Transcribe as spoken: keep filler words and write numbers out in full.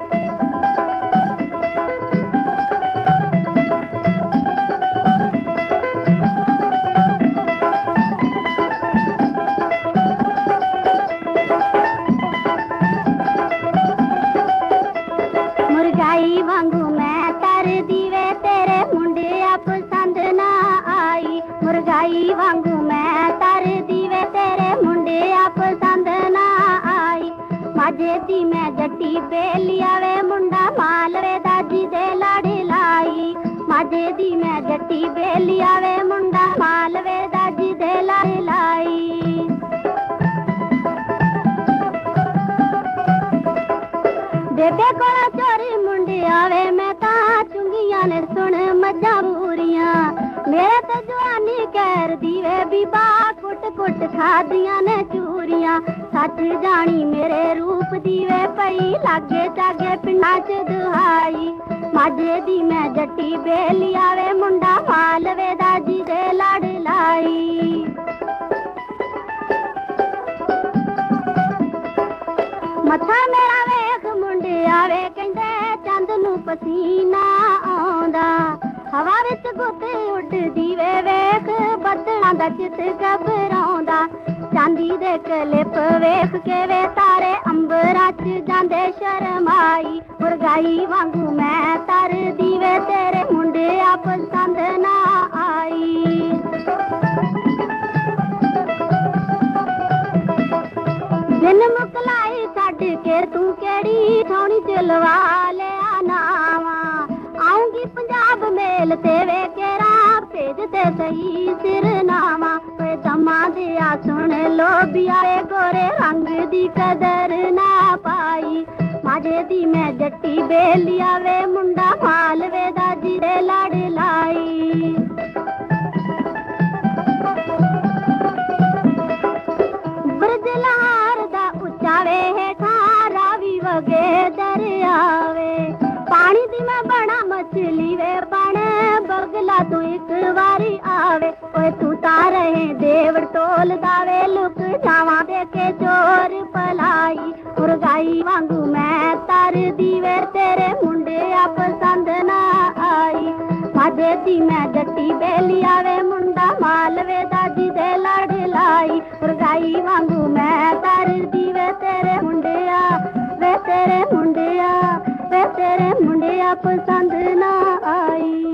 मुरगाई वांगू मैं तर दीवे तेरे मुंडिया पसंद ना आई। मुरगाई वांगू मैं तर दीवे तेरे मुंडिया पसंद ना आई। माझे दी मैं जट्टी बेलिया वे मुंडा मालवे दाजी दे लाड़ी लाई। माझे दी मैं जट्टी बेलिया वे मुंडा मालवे दाजी दे लाड़ी लाई। बेबे कोला चोरी मुंडी आवे मैं ता चुंगियां ने सुन मजा बूरियां। मेरे तो जवानी कैर दीवे बीबा कुट कुट खादियां ने चूरियां। सच जानी मेरे रूप दीवे पई लागे जागे पिंडा च दुहाई। माझे दी मैं जट्टी बेली आवे मुंडा मालवे दाजी दे लड़ लाई। मथा मेरा वेख मुंडे आवे कहंदे चंद नू पसीना आउंदा। हवा विच गुत उड्डदी वे वेख बदलां दा चित घबराउंदा। चांदी दे कलिप वेख के वे तारे अंबरां च जांदे शर्माई। मुरगाई वांगू मैं तर दीवे तेरे मुंडे आ पसंद ना आई। दिन मुकलाई छड्ड के तू केड़ी थोड़ी चलवा लिया नावा। आऊंगी पंजाब मेल ते वे केरा भेज दे सही सिरनावा। वे दमा दिया सुन लोबिया वे गोरे रंग दी कदर ना पाई। माझे दी मैं जट्टी बेलिया वे मुंडा मालवे दाजी दे लड़ लाई। ब्रजलार दा उचावे हेठा रावी वगे दरियावे। पानी दी मैं बड़ा मछली वे बण बगला तू एक बारी आवे। ओए तू तारे देवड़ टोल दावे लुक जावा देखे चोर पलाई। मुरगाई वांगू मैं तर दीवे तेरे मुंडे आ पसंद ना आई। माझे दी मैं जट्टी बेली आवे मुंडा मालवे दाजी दे लड़ लाई। मुरगाई वांगू मैं तर दीवे तेरे मुंडिया वे तेरे मुंडिया वे तेरे मुंडिया पसंद ना आई।